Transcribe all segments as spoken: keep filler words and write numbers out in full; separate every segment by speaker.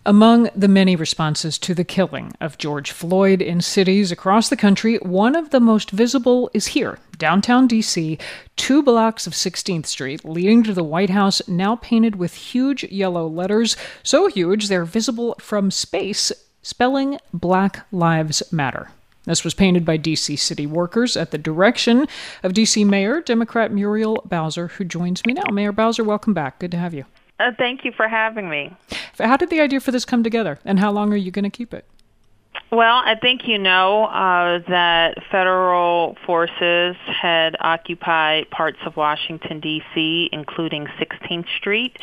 Speaker 1: Among the many responses to the killing of George Floyd in cities across the country, one of the most visible is here, downtown D C, two blocks of sixteenth Street leading to the White House, now painted with huge yellow letters, so huge they're visible from space, spelling Black Lives Matter. This was painted by D C city workers at the direction of D C Mayor Democrat Muriel Bowser, who joins me now. Mayor Bowser, welcome back. Good to have you.
Speaker 2: Uh, thank you for having me.
Speaker 1: How did the idea for this come together, and how long are you going to keep it?
Speaker 2: Well, I think you know uh, that federal forces had occupied parts of Washington, D C, including sixteenth Street,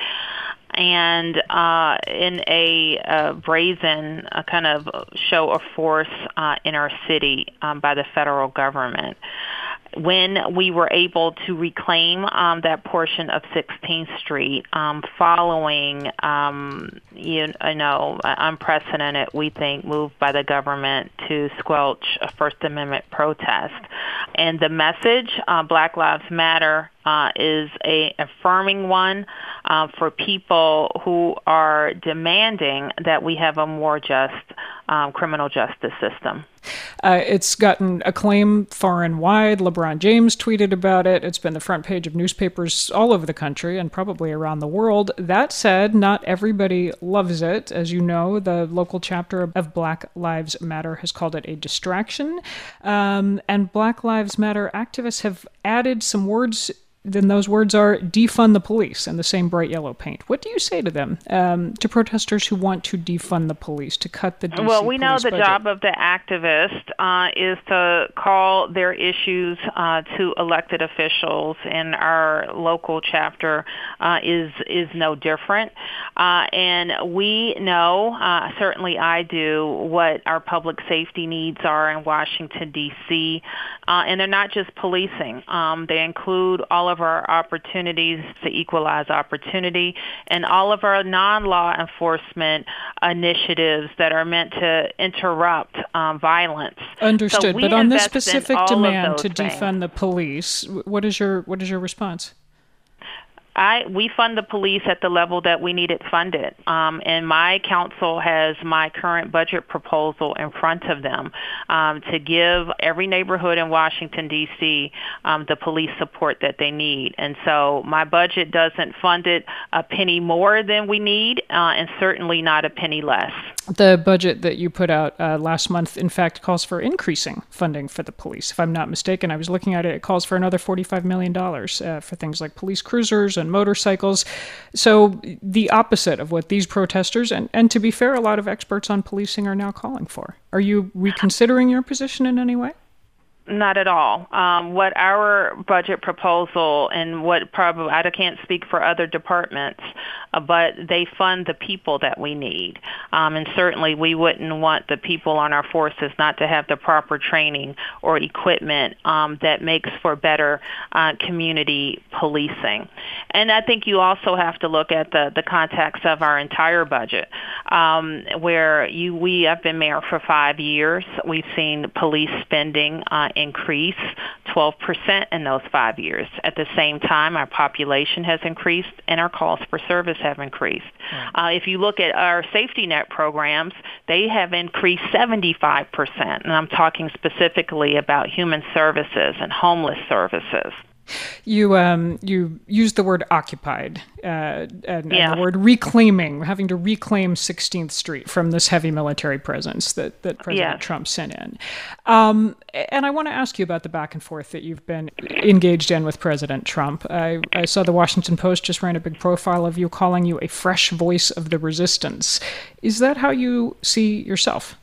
Speaker 2: and uh, in a uh, brazen uh, kind of show of force uh, in our city um, by the federal government. When we were able to reclaim um, that portion of sixteenth Street um, following, um, you, you know, unprecedented, we think, move by the government to squelch a First Amendment protest. And the message, uh, Black Lives Matter, uh, is a affirming one uh, for people who are demanding that we have a more just um, criminal justice system.
Speaker 1: Uh, it's gotten acclaim far and wide. LeBron James tweeted about it. It's been the front page of newspapers all over the country and probably around the world. That said, not everybody loves it. As you know, the local chapter of Black Lives Matter has called it a distraction. Um, and Black Lives Matter activists have added some words. Then those words are defund the police in the same bright yellow paint. What do you say to them, um, to protesters who want to defund the police, to cut the D C
Speaker 2: Well, we know the
Speaker 1: budget?
Speaker 2: job of the activist uh, is to call their issues uh, to elected officials, and our local chapter uh, is is no different. Uh, and we know, uh, certainly I do, what our public safety needs are in Washington, D C, uh, and they're not just policing. Um, they include all of of our opportunities to equalize opportunity and all of our non-law enforcement initiatives that are meant to interrupt um, violence.
Speaker 1: Understood.
Speaker 2: So
Speaker 1: but on this specific demand to
Speaker 2: things.
Speaker 1: defund the police, what is your what is your response?
Speaker 2: I, we fund the police at the level that we need it funded. Um, and my council has my current budget proposal in front of them um, to give every neighborhood in Washington, D C um, the police support that they need. And so my budget doesn't fund it a penny more than we need, uh, and certainly not a penny less.
Speaker 1: The budget that you put out uh, last month, in fact, calls for increasing funding for the police. If I'm not mistaken, I was looking at it, it calls for another forty-five million dollars uh, for things like police cruisers and motorcycles. So the opposite of what these protesters, and, and to be fair, a lot of experts on policing are now calling for. Are you reconsidering your position in any way?
Speaker 2: Not at all. Um, what our budget proposal and what probably, I can't speak for other departments, uh, but they fund the people that we need. Um, and certainly we wouldn't want the people on our forces not to have the proper training or equipment um, that makes for better uh, community policing. And I think you also have to look at the, the context of our entire budget, um, where you we have been mayor for five years. We've seen police spending uh, increase twelve percent in those five years. At the same time, our population has increased and our calls for service have increased. Right. Uh, if you look at our safety net programs, they have increased seventy-five percent, and I'm talking specifically about human services and homeless services.
Speaker 1: You um you used the word occupied uh, and,
Speaker 2: yeah.
Speaker 1: and the word reclaiming, having to reclaim sixteenth Street from this heavy military presence that, that President
Speaker 2: yes.
Speaker 1: Trump sent in. Um, and I want to ask you about the back and forth that you've been engaged in with President Trump. I, I saw the Washington Post just ran a big profile of you, calling you a fresh voice of the resistance. Is that how you see yourself?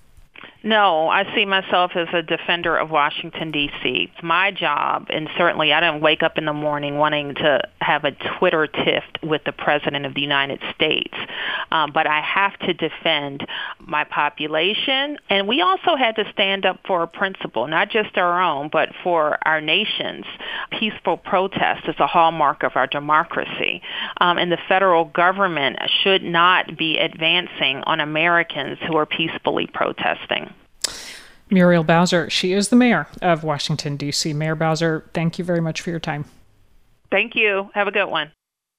Speaker 2: No, I see myself as a defender of Washington, D C. It's my job, and certainly I don't wake up in the morning wanting to have a Twitter tiff with the President of the United States. Um, but I have to defend my population, and we also had to stand up for a principle, not just our own, but for our nation's. Peaceful protest is a hallmark of our democracy, um, and the federal government should not be advancing on Americans who are peacefully protesting.
Speaker 1: Muriel Bowser, she is the mayor of Washington, D C. Mayor Bowser, thank you very much for your time.
Speaker 2: Thank you. Have a good one.